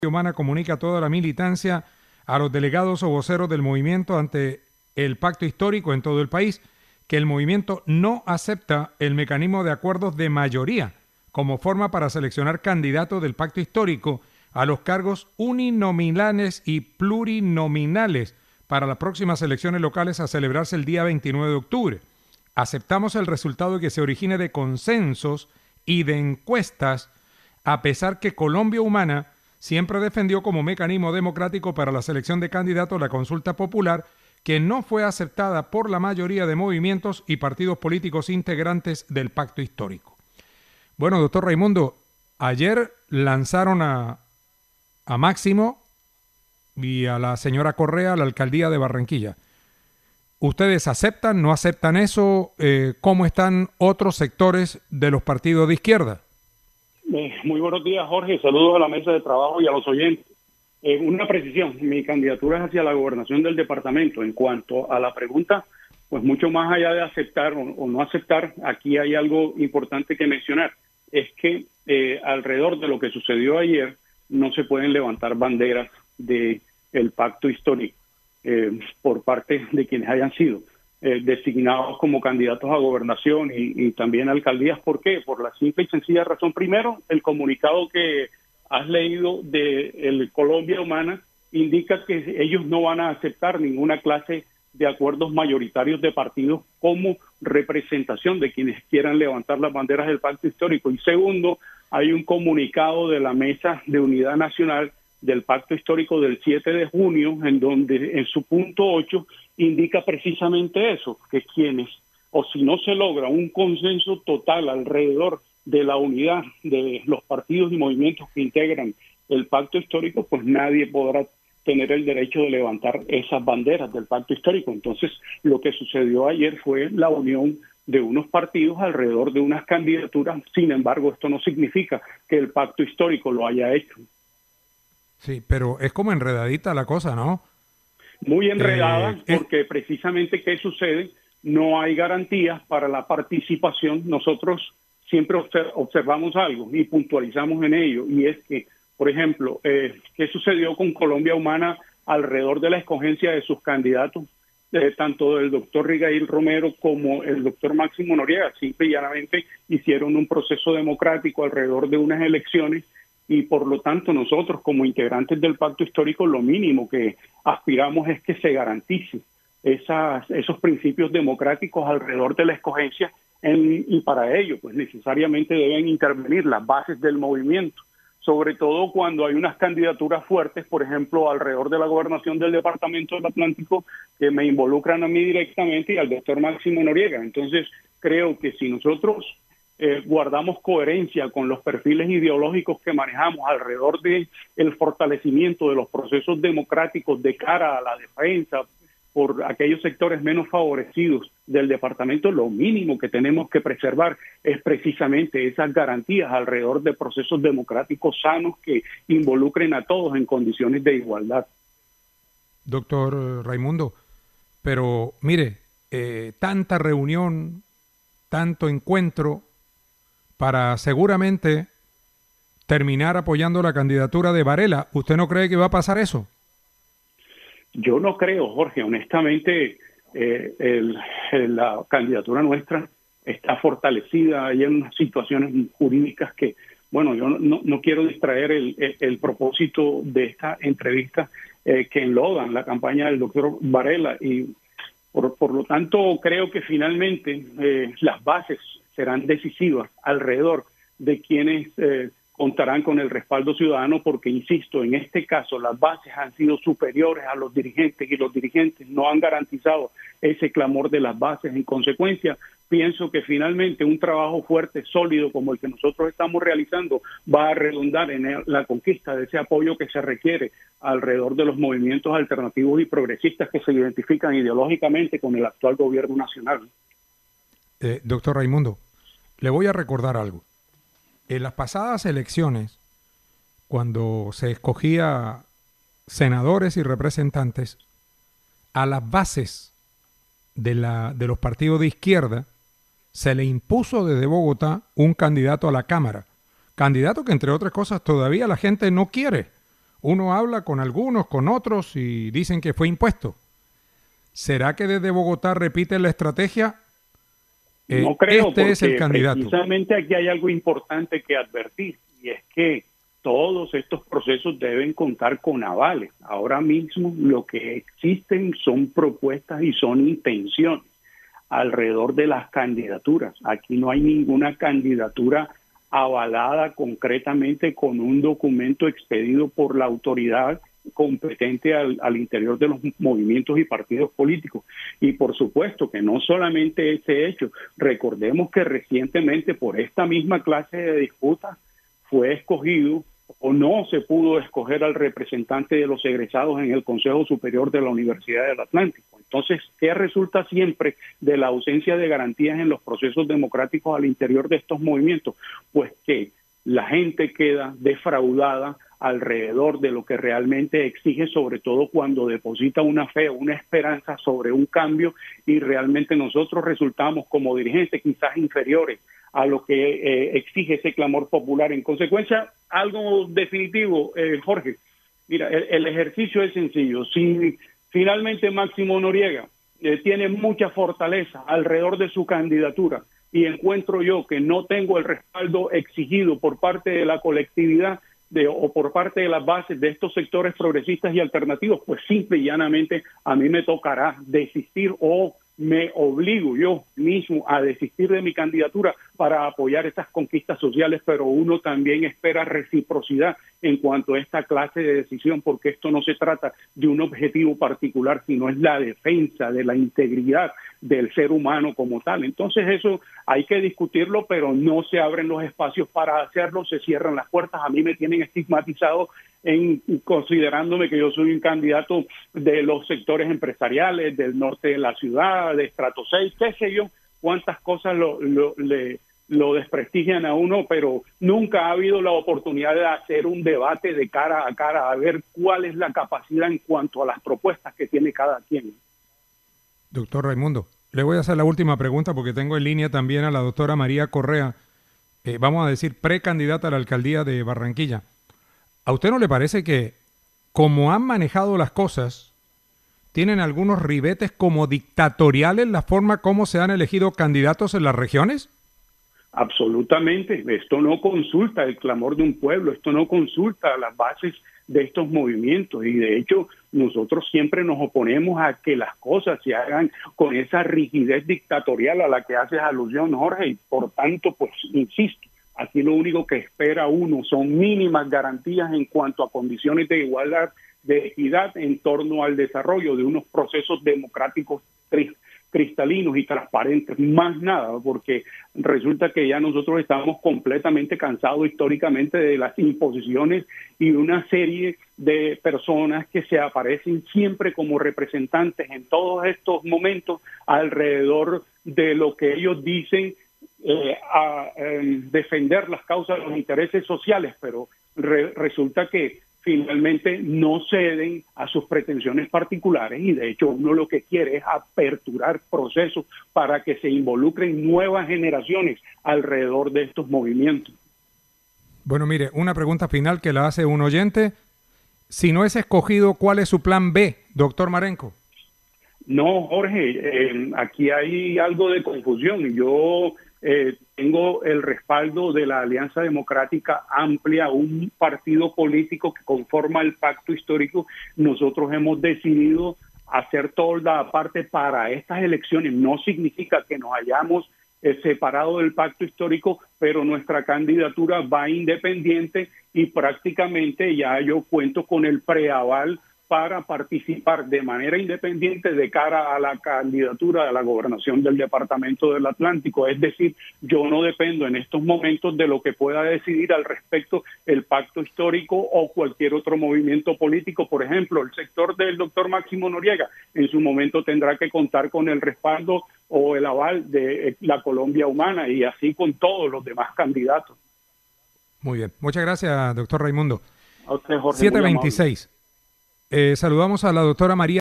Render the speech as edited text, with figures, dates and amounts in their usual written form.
Humana comunica a toda la militancia, a los delegados o voceros del movimiento ante el pacto histórico en todo el país, que el movimiento no acepta el mecanismo de acuerdos de mayoría como forma para seleccionar candidatos del pacto histórico a los cargos uninominales y plurinominales para las próximas elecciones locales a celebrarse el día 29 de octubre. Aceptamos el resultado que se origine de consensos y de encuestas, a pesar que Colombia Humana siempre defendió como mecanismo democrático para la selección de candidatos la consulta popular, que no fue aceptada por la mayoría de movimientos y partidos políticos integrantes del pacto histórico. Bueno, doctor Raimundo, ayer lanzaron a Máximo y a la señora Correa a la alcaldía de Barranquilla. ¿Ustedes aceptan, no aceptan eso? ¿Cómo están otros sectores de los partidos de izquierda? Muy buenos días, Jorge. Saludos a la mesa de trabajo y a los oyentes. Una precisión, mi candidatura es hacia la gobernación del departamento. En cuanto a la pregunta, pues mucho más allá de aceptar o no aceptar, aquí hay algo importante que mencionar. Es que alrededor de lo que sucedió ayer no se pueden levantar banderas del pacto histórico por parte de quienes hayan sido designados como candidatos a gobernación y también a alcaldías. ¿Por qué? Por la simple y sencilla razón. Primero, el comunicado que has leído de Colombia Humana indica que ellos no van a aceptar ninguna clase de acuerdos mayoritarios de partidos como representación de quienes quieran levantar las banderas del pacto histórico. Y segundo, hay un comunicado de la Mesa de Unidad Nacional del Pacto Histórico del 7 de junio, en donde en su punto 8 indica precisamente eso, que quienes, o si no se logra un consenso total alrededor de la unidad de los partidos y movimientos que integran el Pacto Histórico, pues nadie podrá tener el derecho de levantar esas banderas del Pacto Histórico. Entonces, lo que sucedió ayer fue la unión de unos partidos alrededor de unas candidaturas. Sin embargo, esto no significa que el Pacto Histórico lo haya hecho. Sí, pero es como enredadita la cosa, ¿no? Muy enredada, porque precisamente ¿qué sucede? No hay garantías para la participación. Nosotros siempre observamos algo y puntualizamos en ello, y es que, por ejemplo, ¿qué sucedió con Colombia Humana alrededor de la escogencia de sus candidatos, tanto del doctor Rigail Romero como el doctor Máximo Noriega? Simple y llanamente hicieron un proceso democrático alrededor de unas elecciones, y por lo tanto nosotros como integrantes del Pacto Histórico lo mínimo que aspiramos es que se garantice esos principios democráticos alrededor de la escogencia, y para ello pues necesariamente deben intervenir las bases del movimiento, sobre todo cuando hay unas candidaturas fuertes, por ejemplo, alrededor de la gobernación del Departamento del Atlántico, que me involucran a mí directamente y al doctor Máximo Noriega. Entonces, creo que si nosotros guardamos coherencia con los perfiles ideológicos que manejamos alrededor de el fortalecimiento de los procesos democráticos de cara a la defensa por aquellos sectores menos favorecidos del departamento, lo mínimo que tenemos que preservar es precisamente esas garantías alrededor de procesos democráticos sanos que involucren a todos en condiciones de igualdad. Doctor Raimundo, pero mire, tanta reunión, tanto encuentro para seguramente terminar apoyando la candidatura de Varela. ¿Usted no cree que va a pasar eso? Yo no creo, Jorge. Honestamente, la candidatura nuestra está fortalecida. Hay unas situaciones jurídicas que, bueno, yo no quiero distraer el propósito de esta entrevista, que enlodan la campaña del doctor Varela, y por lo tanto creo que finalmente las bases serán decisivas alrededor de quienes contarán con el respaldo ciudadano, porque, insisto, en este caso las bases han sido superiores a los dirigentes y los dirigentes no han garantizado ese clamor de las bases. En consecuencia, pienso que finalmente un trabajo fuerte, sólido, como el que nosotros estamos realizando, va a redundar en la conquista de ese apoyo que se requiere alrededor de los movimientos alternativos y progresistas que se identifican ideológicamente con el actual gobierno nacional. Doctor Raimundo, le voy a recordar algo. En las pasadas elecciones, cuando se escogía senadores y representantes, a las bases de los partidos de izquierda se le impuso desde Bogotá un candidato a la Cámara. Candidato que, entre otras cosas, todavía la gente no quiere. Uno habla con algunos, con otros y dicen que fue impuesto. ¿Será que desde Bogotá repiten la estrategia? No creo, Este es el porque candidato. precisamente aquí hay algo importante que advertir, y es que todos estos procesos deben contar con avales. Ahora mismo lo que existen son propuestas y son intenciones alrededor de las candidaturas. Aquí no hay ninguna candidatura avalada concretamente con un documento expedido por la autoridad competente al interior de los movimientos y partidos políticos. Y por supuesto que no solamente ese hecho, recordemos que recientemente por esta misma clase de disputa fue escogido o no se pudo escoger al representante de los egresados en el Consejo Superior de la Universidad del Atlántico. Entonces, ¿qué resulta siempre de la ausencia de garantías en los procesos democráticos al interior de estos movimientos? Pues que la gente queda defraudada alrededor de lo que realmente exige, sobre todo cuando deposita una fe, una esperanza sobre un cambio y realmente nosotros resultamos como dirigentes quizás inferiores a lo que exige ese clamor popular. En consecuencia, algo definitivo, Jorge, mira, el ejercicio es sencillo. Si finalmente Máximo Noriega tiene mucha fortaleza alrededor de su candidatura y encuentro yo que no tengo el respaldo exigido por parte de la colectividad o por parte de las bases de estos sectores progresistas y alternativos, pues simple y llanamente a mí me tocará desistir o me obligo yo mismo a desistir de mi candidatura para apoyar estas conquistas sociales, pero uno también espera reciprocidad en cuanto a esta clase de decisión, porque esto no se trata de un objetivo particular, sino es la defensa de la integridad del ser humano como tal. Entonces eso hay que discutirlo, pero no se abren los espacios para hacerlo, se cierran las puertas. A mí me tienen estigmatizado considerándome que yo soy un candidato de los sectores empresariales, del norte de la ciudad, de estrato 6, qué sé yo, cuántas cosas lo desprestigian a uno, pero nunca ha habido la oportunidad de hacer un debate de cara a cara, a ver cuál es la capacidad en cuanto a las propuestas que tiene cada quien. Doctor Raimundo, le voy a hacer la última pregunta porque tengo en línea también a la doctora María Correa, vamos a decir precandidata a la alcaldía de Barranquilla. ¿A usted no le parece que, como han manejado las cosas, tienen algunos ribetes como dictatoriales la forma como se han elegido candidatos en las regiones? Absolutamente. Esto no consulta el clamor de un pueblo, esto no consulta las bases de estos movimientos y de hecho nosotros siempre nos oponemos a que las cosas se hagan con esa rigidez dictatorial a la que haces alusión, Jorge, y por tanto, pues insisto, aquí lo único que espera uno son mínimas garantías en cuanto a condiciones de igualdad, de equidad en torno al desarrollo de unos procesos democráticos cristalinos y transparentes, más nada, porque resulta que ya nosotros estamos completamente cansados históricamente de las imposiciones y una serie de personas que se aparecen siempre como representantes en todos estos momentos alrededor de lo que ellos dicen defender las causas de los intereses sociales, pero resulta que finalmente no ceden a sus pretensiones particulares y de hecho uno lo que quiere es aperturar procesos para que se involucren nuevas generaciones alrededor de estos movimientos. Bueno, mire, una pregunta final que la hace un oyente. Si no es escogido, ¿cuál es su plan B, doctor Marenco? No, Jorge, aquí hay algo de confusión. Yo tengo el respaldo de la Alianza Democrática Amplia, un partido político que conforma el pacto histórico. Nosotros hemos decidido hacer toda la parte para estas elecciones. No significa que nos hayamos separado del pacto histórico, pero nuestra candidatura va independiente y prácticamente ya yo cuento con el preaval para participar de manera independiente de cara a la candidatura a la gobernación del Departamento del Atlántico. Es decir, yo no dependo en estos momentos de lo que pueda decidir al respecto el pacto histórico o cualquier otro movimiento político. Por ejemplo, el sector del doctor Máximo Noriega en su momento tendrá que contar con el respaldo o el aval de la Colombia Humana y así con todos los demás candidatos. Muy bien. Muchas gracias, doctor Raimundo. A usted, Jorge. 7:26. Saludamos a la doctora María